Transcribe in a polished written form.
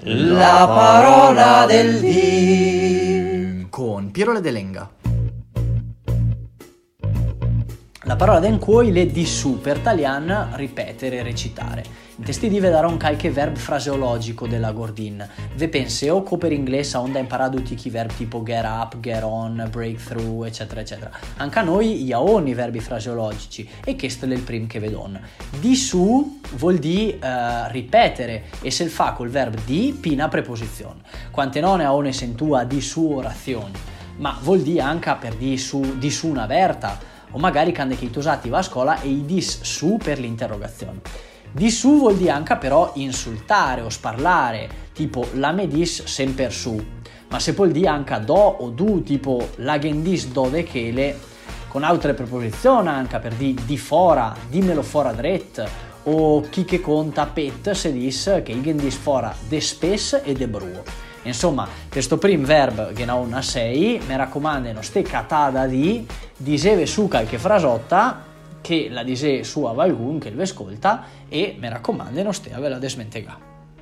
La parola del dì con Piero Ledelenga. La parola d'en cuoi le di su per talian ripetere, recitare. In testi di vedrà un qualche verb fraseologico della Gordin. Ve penseo che per inglese onda imparato tutti i verbi tipo get up, get on, breakthrough, eccetera, eccetera. Anche a noi iaon i verbi fraseologici e questo è il prim che vedon. Di su vuol dire ripetere e se il fa col verbo di pina preposizione. Quante non ne aone sentua di su orazioni, ma vuol dire anche per di su una verta. O magari quando che usati va a scuola e i dis su per l'interrogazione. Di su vuol dire anche però insultare o sparlare, tipo la me dis sempre su, ma se vuol dire anche do o du, tipo la gendis do de chele, con altre preposizioni anche per di fora, dimmelo fora dret, o chi che conta pet se dis che il gendis fora de spes e de bruo. Insomma, questo prim verb che non ha 6, mi raccomando, ste catada di diseve su qualche frasotta che la dise su a qualcuno che lo ascolta e mi raccomando, non ste a ve la desmentega.